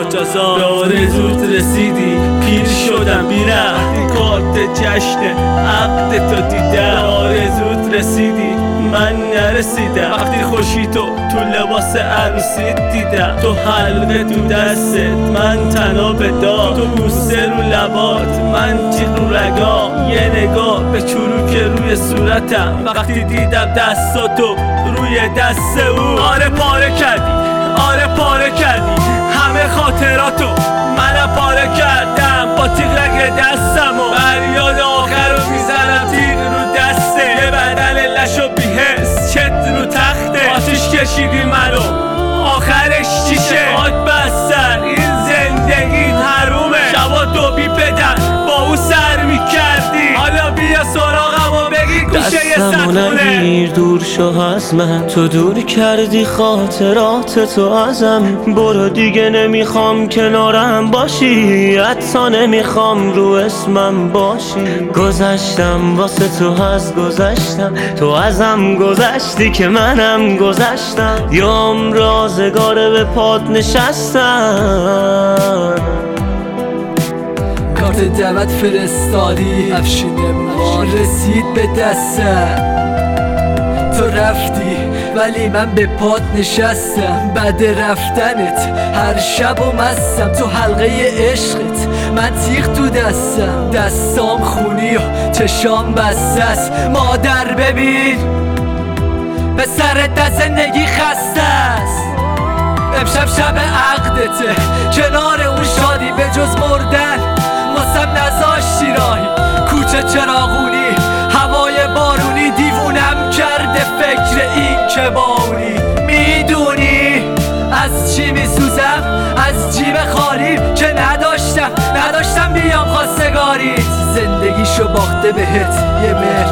مرتضا. به آرزوت رسیدی، پیر شدم بی‌رحم، کارت جشن عقد تو دیدم. به آرزوت رسیدی، من نرسیدم، وقتی خوشی تو لباس عروسیت دیدم. تو حلقه تو دستت، من تنها به داغ، تو بوسه رو لبات، من جیغ رو رگام. یه نگاه به چروک روی صورتم، وقتی دیدم دستاتو روی دست او. آره پاره کردی، آره پاره کردی همه خاطراتو، منم پاره کردم با تیغ رگ دستم و فریاد آخر رو میزنم تیغ رو دسته. یه بدل لش و بی‌حس چت رو تخته، آتیش کشیدی منو آخرش چیشه؟ خاک بستن این زندگی حرومه، شبا دوبی بدن با او سر میکردی. حالا بیا سراغم و بگی گوشه یه دستمو نگیر دور شو از من، تو دور کردی خاطرات تو ازم. برو دیگه نمیخوام کنارم باشی، حتی نمیخوام رو اسمم باشی. گذشتم واسه تو از گذشتم، تو ازم گذشتی که منم گذشتم. یام رازگاره به پات نشستم، کارت دعوت فرستادی، افشین اموال رسید به دستم. تو رفتی ولی من به پات نشستم، بعد رفتنت هر شب و مستم. تو حلقه عشقت، من تیغ تو دستم، دستام خونی و چشام بسته است. مادر ببین به سرت از زندگی خسته است. امشب شب عقدته، کنار اون شادی، به جز مردن واسم نذاشتی راهی. کوچه چراغونی، هوای بارونی، دیوونم کرده فکر این که باونی. میدونی از چی میسوزم؟ از جیب خالی که نداشتم بیام خواستگاریت. زندگیشو باخته بهت یه مهر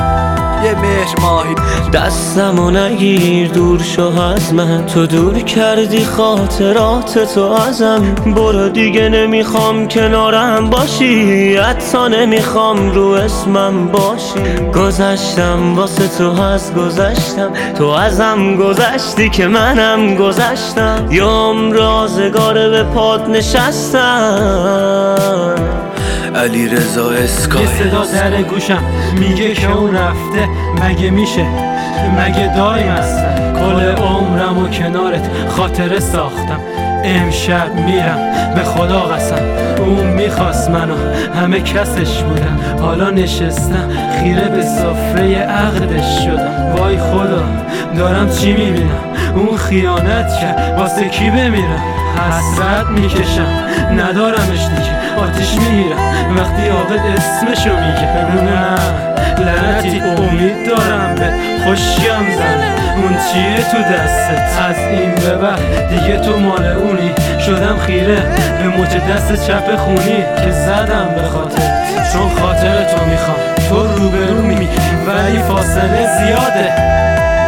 ماهی. دستمو نگیر دور شو از من، تو دور کردی خاطرات تو ازم. برو دیگه نمیخوام کنارم باشی، حتی نمیخوام رو اسمم باشی. گذشتم واسه تو از گذشتم، تو ازم گذشتی که منم گذشتم. یام رازگاره به پات نشستم. علی رضا اسکای. یه صدا در گوشم میگه که اون رفته، مگه میشه؟ مگه دایم هستم؟ کل عمرم و کنارت خاطره ساختم. امشب میرم به خدا قسم، اون میخواست منو، همه کسش بودم. حالا نشستم خیره به سفره عقدش شدم. وای خدا دارم چی میبینم؟ اون خیانت کرد، واسه کی بمیرم؟ حسرت میکشم ندارمش دیگه، آتیش میگیرم وقتی عاقد اسمشو میگه. نه لعنتی امید دارم به خوشیم زنه، اون چیه تو دستت؟ از این به بعد دیگه تو مال اونی. شدم خیره به مچ دست چپ خونی که زدم به خاطر، چون خاطر تو میخوام. تو روبرو می ولی فاصله زیاده.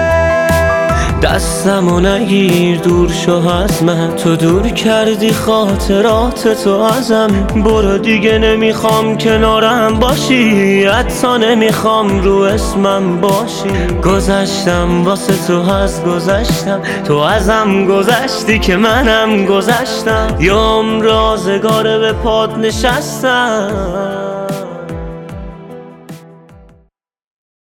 دستمو نگیر دور شو از من، تو دور کردی خاطرات تو ازم. برو دیگه نمیخوام کنارم باشی، حتی نمیخوام رو اسمم باشی. گذشتم واسه تو از گذشتم، تو ازم گذشتی که منم گذشتم. یام رازگاره به پات نشستم.